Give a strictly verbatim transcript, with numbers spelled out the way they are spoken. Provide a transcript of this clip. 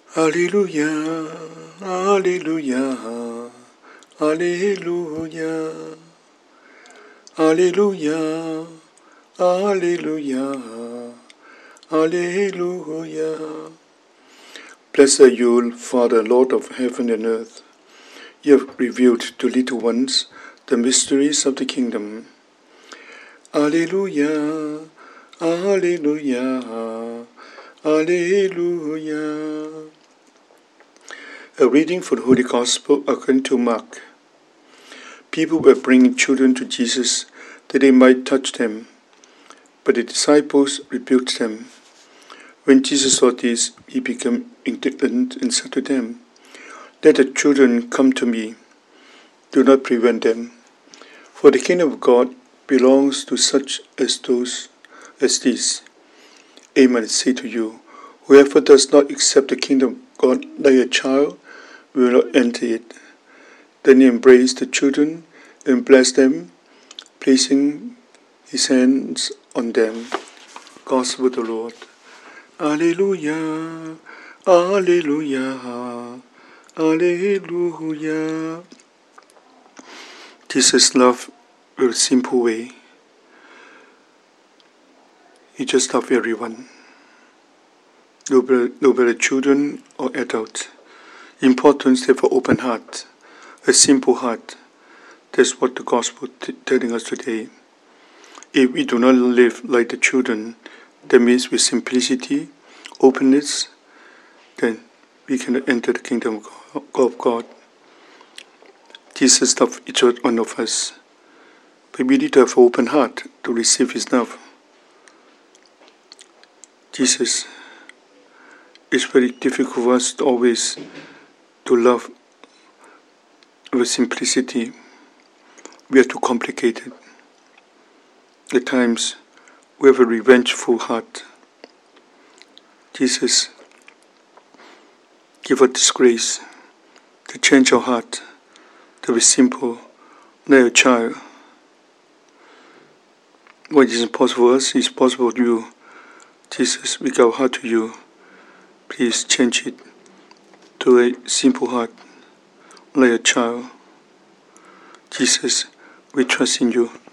Hallelujah, Hallelujah, Hallelujah, Hallelujah, Hallelujah, Hallelujah. Blessed are you, Father, Lord of heaven and earth. You have revealed to little ones the mysteries of the kingdom. Hallelujah, Hallelujah, Hallelujah. A reading from the Holy Gospel according to Mark. People were bringing children to Jesus that they might touch them, but the disciples rebuked them. When Jesus saw this, he became indignant and said to them, "Let the children come to me. Do not prevent them, for the kingdom of God belongs to such as those as these. Amen, I say to you, whoever does not accept the kingdom of God like a child will not enter it." Then he embraced the children and blessed them, placing his hands on them. Gospel of the Lord. Alleluia, Alleluia, Alleluia. Jesus loved in a simple way. He just loved everyone, no matter, no matter children or adults. Importance to have an open heart, a simple heart. That's what the gospel is telling us today. If we do not live like the children, that means with simplicity, openness, then we cannot enter the kingdom of God. Jesus loves each one of us, but we need to have an open heart to receive His love. Jesus, it's very difficult for us to always to love with simplicity. We are too complicated. At times, we have a revengeful heart. Jesus, give us this grace to change our heart, to be simple, like a child. What is impossible for us is possible to you. Jesus, we give our heart to you. Please change it to a simple heart, like a child. Jesus, we trust in you.